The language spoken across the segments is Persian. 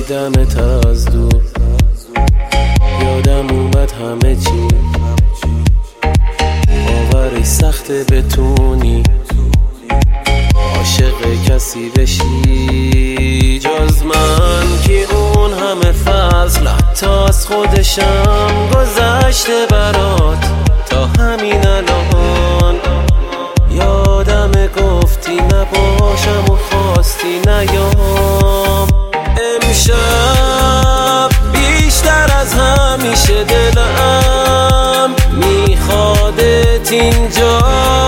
دیدمت از دور، یادم اومد همه چی، باورش سخته بتونی عاشق کسی بشی جز من، که اون همه فضل حتی از خودشم گذشته برات. تا همین الان یادم گفتی نباشم و خواستی نیام. امشب بیشتر از همیشه دلم میخوادت اینجا،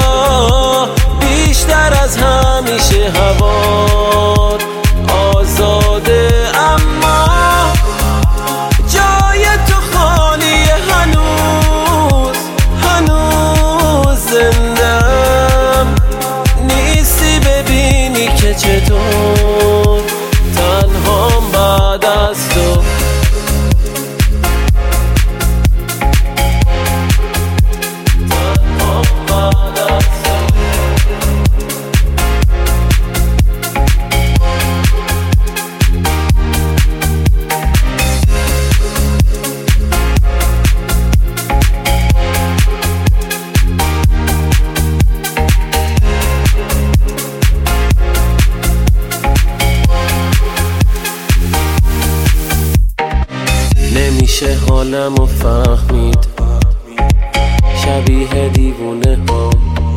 بیشتر از همیشه هوات آزاده، اما جای تو خالیه، هنوز زندم نیستی ببینی که چطور تنهام بعد از تو. نمیشه حالمو فهمید، شبیه دیوونه ها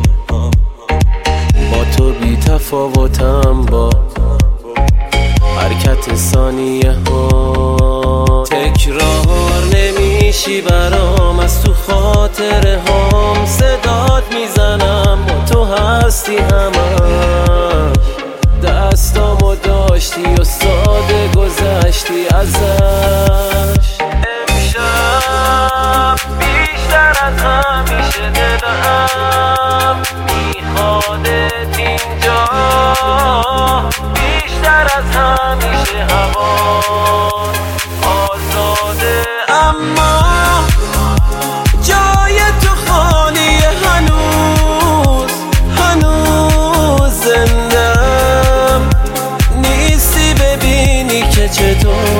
با تو بی تفاوتم، با حرکت ثانیه ها تکرار نمیشی برام، از تو خاطره هام صدات میزنم، با تو هستی همش، دستامو داشتی و ساده گذشتی ازش. امشب بیشتر از همیشه دلم میخوادت اینجا، بیشتر از همیشه هوا آزاده، اما جای تو خالیه، هنوز زندم نیستی ببینی که چطور